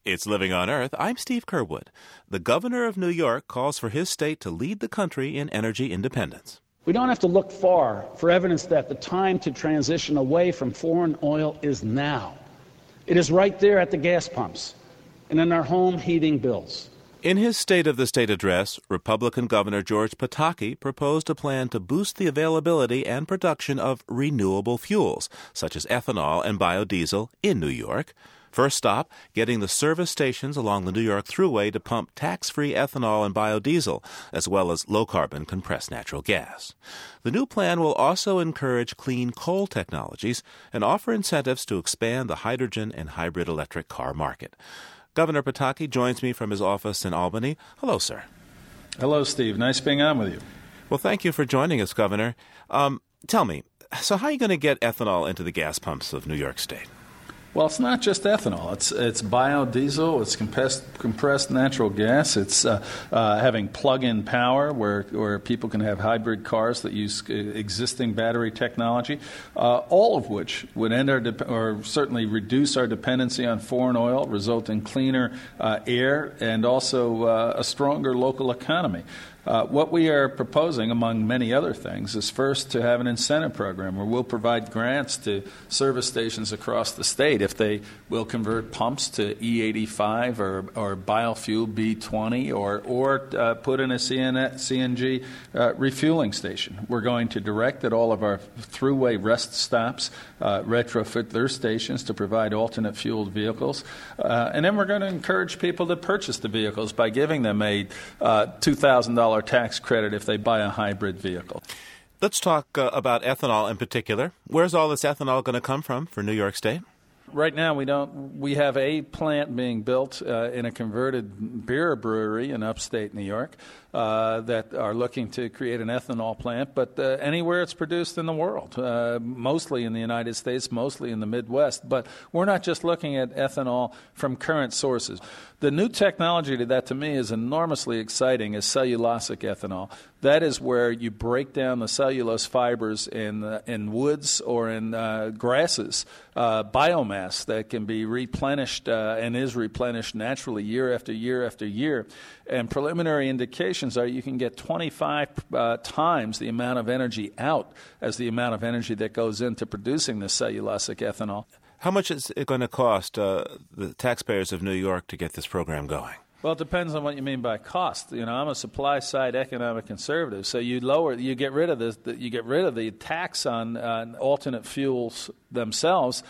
It's Living on Earth. I'm Steve Curwood. The governor of New York calls for his state to lead the country in energy independence. We don't have to look far for evidence that the time to transition away from foreign oil is now. It is right there at the gas pumps and in our home heating bills. In his State of the State address, Republican Governor George Pataki proposed a plan to boost the availability and production of renewable fuels, such as ethanol and biodiesel, in New York. First stop, getting the service stations along the New York Thruway to pump tax-free ethanol and biodiesel, as well as low-carbon compressed natural gas. The new plan will also encourage clean coal technologies and offer incentives to expand the hydrogen and hybrid electric car market. Governor Pataki joins me from his office in Albany. Hello, sir. Hello, Steve. Nice being on with you. Well, thank you for joining us, Governor. Tell me, so how are you going to get ethanol into the gas pumps of New York State? Well, it's not just ethanol. It's biodiesel. It's compressed natural gas. It's having plug-in power where people can have hybrid cars that use existing battery technology, all of which would end or certainly reduce our dependency on foreign oil, result in cleaner air, and also a stronger local economy. What we are proposing, among many other things, is first to have an incentive program where we'll provide grants to service stations across the state if they will convert pumps to E85 or biofuel B20 or put in a CNG refueling station. We're going to direct that all of our thruway rest stops retrofit their stations to provide alternate fueled vehicles. And then we're going to encourage people to purchase the vehicles by giving them a $2,000 tax credit if they buy a hybrid vehicle. Let's talk about ethanol in particular. Where's all this ethanol going to come from for New York State? Right now, we have a plant being built in a converted beer brewery in upstate New York that are looking to create an ethanol plant, but anywhere it's produced in the world, mostly in the United States, mostly in the Midwest. But we're not just looking at ethanol from current sources. The new technology that to me is enormously exciting is cellulosic ethanol. That is where you break down the cellulose fibers in woods or in grasses, biomass that can be replenished and is replenished naturally year after year after year. And preliminary indications are you can get 25 times the amount of energy out as the amount of energy that goes into producing the cellulosic ethanol. How much is it going to cost the taxpayers of New York to get this program going? Well, it depends on what you mean by cost. You know, I'm a supply side economic conservative, so you get rid of the tax on alternate fuels themselves.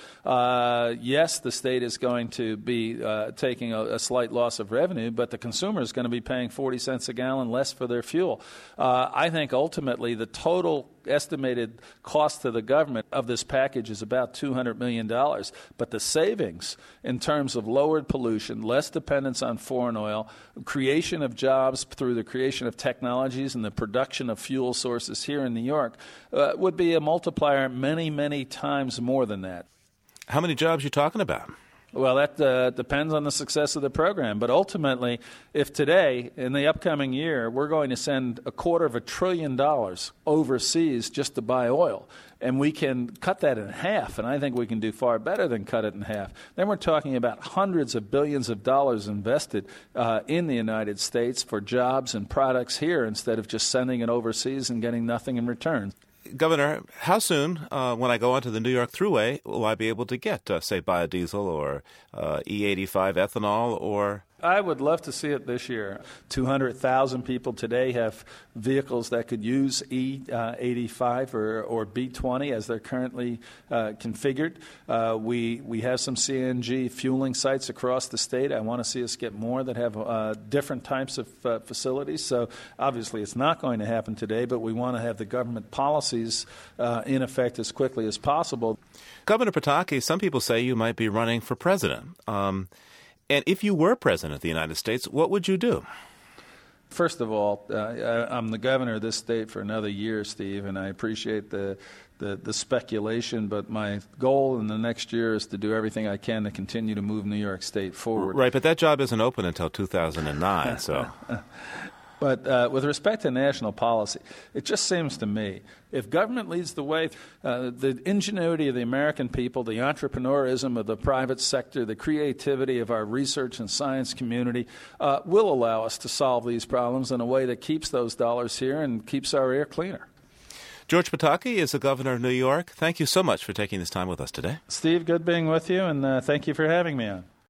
Yes, the state is going to be taking a slight loss of revenue, but the consumer is going to be paying 40 cents a gallon less for their fuel. I think ultimately the total estimated cost to the government of this package is about $200 million. But the savings in terms of lowered pollution, less dependence on foreign oil, creation of jobs through the creation of technologies and the production of fuel sources here in New York would be a multiplier many, many times more than that. How many jobs are you talking about? Well, that depends on the success of the program. But ultimately, if today, in the upcoming year, we're going to send $250 billion overseas just to buy oil, and we can cut that in half, and I think we can do far better than cut it in half, then we're talking about hundreds of billions of dollars invested in the United States for jobs and products here instead of just sending it overseas and getting nothing in return. Governor, how soon, when I go onto the New York Thruway, will I be able to get, say, biodiesel or E85 ethanol or... I would love to see it this year. 200,000 people today have vehicles that could use E85 or B20 as they're currently configured. We have some CNG fueling sites across the state. I want to see us get more that have different types of facilities. So obviously it's not going to happen today, but we want to have the government policies in effect as quickly as possible. Governor Pataki, some people say you might be running for president. And if you were president of the United States, what would you do? First of all, I'm the governor of this state for another year, Steve, and I appreciate the speculation, but my goal in the next year is to do everything I can to continue to move New York State forward. Right, but that job isn't open until 2009, so... But with respect to national policy, it just seems to me, if government leads the way, the ingenuity of the American people, the entrepreneurism of the private sector, the creativity of our research and science community will allow us to solve these problems in a way that keeps those dollars here and keeps our air cleaner. George Pataki is the governor of New York. Thank you so much for taking this time with us today. Steve, good being with you, and thank you for having me on.